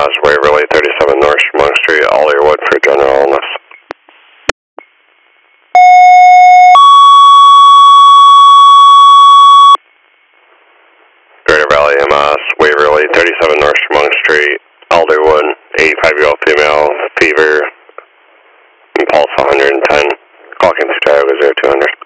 Mass, Waverly, 37 North Chemung Street, Alderwood for general illness. Greater Valley, Mass, Waverly, 37 North Chemung Street, Alderwood, 85-year-old female, fever, pulse 110, clock into Chicago 0200.